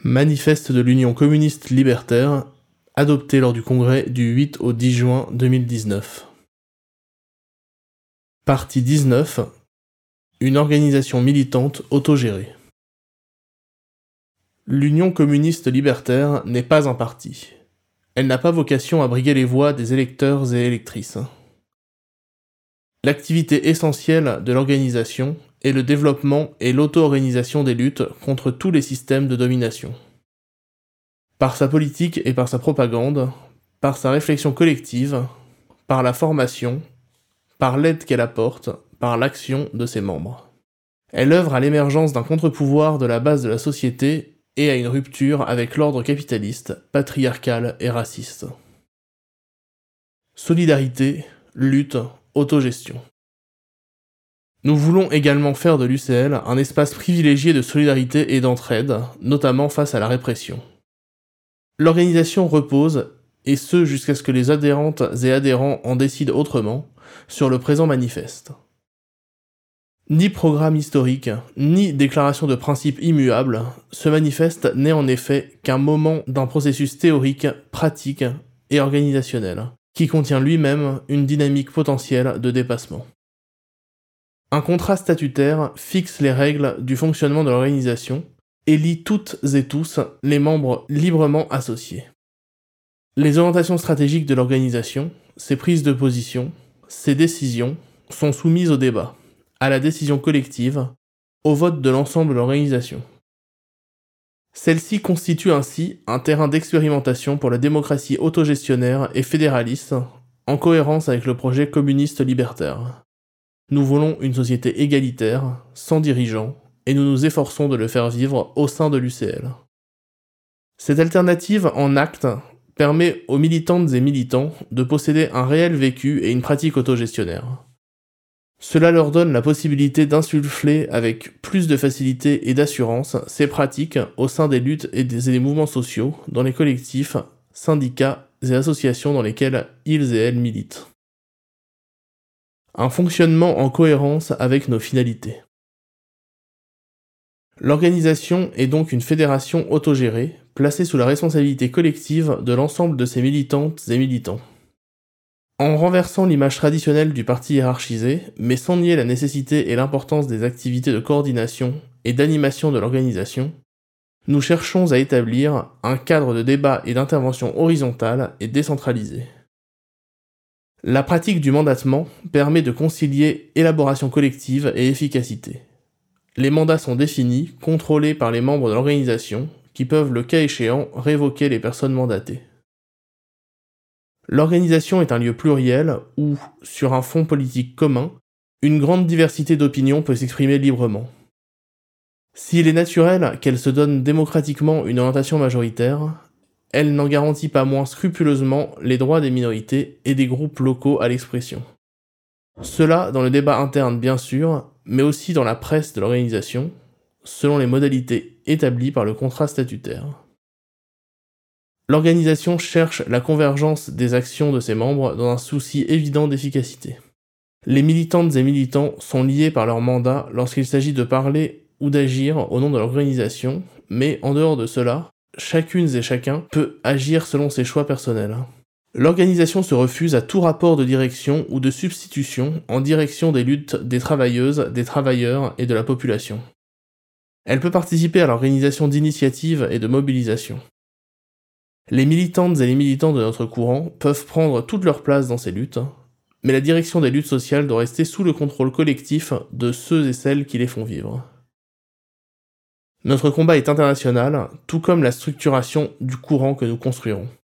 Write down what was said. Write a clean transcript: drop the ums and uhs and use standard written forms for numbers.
Manifeste de l'Union communiste libertaire, adopté lors du congrès du 8 au 10 juin 2019. Partie 19. Une organisation militante autogérée. L'Union communiste libertaire n'est pas un parti. Elle n'a pas vocation à briguer les voix des électeurs et électrices. L'activité essentielle de l'organisation est le développement et l'auto-organisation des luttes contre tous les systèmes de domination. Par sa politique et par sa propagande, par sa réflexion collective, par la formation, par l'aide qu'elle apporte, par l'action de ses membres. Elle œuvre à l'émergence d'un contre-pouvoir de la base de la société et à une rupture avec l'ordre capitaliste, patriarcal et raciste. Solidarité, lutte, autogestion. Nous voulons également faire de l'UCL un espace privilégié de solidarité et d'entraide, notamment face à la répression. L'organisation repose, et ce jusqu'à ce que les adhérentes et adhérents en décident autrement, sur le présent manifeste. Ni programme historique, ni déclaration de principe immuable, ce manifeste n'est en effet qu'un moment d'un processus théorique, pratique et organisationnel, qui contient lui-même une dynamique potentielle de dépassement. Un contrat statutaire fixe les règles du fonctionnement de l'organisation et lie toutes et tous les membres librement associés. Les orientations stratégiques de l'organisation, ses prises de position, ses décisions, sont soumises au débat, à la décision collective, au vote de l'ensemble de l'organisation. Celle-ci constitue ainsi un terrain d'expérimentation pour la démocratie autogestionnaire et fédéraliste, en cohérence avec le projet communiste libertaire. Nous voulons une société égalitaire, sans dirigeants, et nous nous efforçons de le faire vivre au sein de l'UCL. Cette alternative en acte permet aux militantes et militants de posséder un réel vécu et une pratique autogestionnaire. Cela leur donne la possibilité d'insuffler avec plus de facilité et d'assurance ces pratiques au sein des luttes et des mouvements sociaux, dans les collectifs, syndicats et associations dans lesquels ils et elles militent. Un fonctionnement en cohérence avec nos finalités. L'organisation est donc une fédération autogérée, placée sous la responsabilité collective de l'ensemble de ses militantes et militants. En renversant l'image traditionnelle du parti hiérarchisé, mais sans nier la nécessité et l'importance des activités de coordination et d'animation de l'organisation, nous cherchons à établir un cadre de débat et d'intervention horizontale et décentralisé. La pratique du mandatement permet de concilier élaboration collective et efficacité. Les mandats sont définis, contrôlés par les membres de l'organisation, qui peuvent, le cas échéant, révoquer les personnes mandatées. L'organisation est un lieu pluriel où, sur un fond politique commun, une grande diversité d'opinions peut s'exprimer librement. S'il est naturel qu'elle se donne démocratiquement une orientation majoritaire, elle n'en garantit pas moins scrupuleusement les droits des minorités et des groupes locaux à l'expression. Cela dans le débat interne bien sûr, mais aussi dans la presse de l'organisation, selon les modalités établies par le contrat statutaire. L'organisation cherche la convergence des actions de ses membres dans un souci évident d'efficacité. Les militantes et militants sont liés par leur mandat lorsqu'il s'agit de parler ou d'agir au nom de l'organisation, mais en dehors de cela, chacune et chacun peut agir selon ses choix personnels. L'organisation se refuse à tout rapport de direction ou de substitution en direction des luttes des travailleuses, des travailleurs et de la population. Elle peut participer à l'organisation d'initiatives et de mobilisation. Les militantes et les militants de notre courant peuvent prendre toute leur place dans ces luttes, mais la direction des luttes sociales doit rester sous le contrôle collectif de ceux et celles qui les font vivre. Notre combat est international, tout comme la structuration du courant que nous construirons.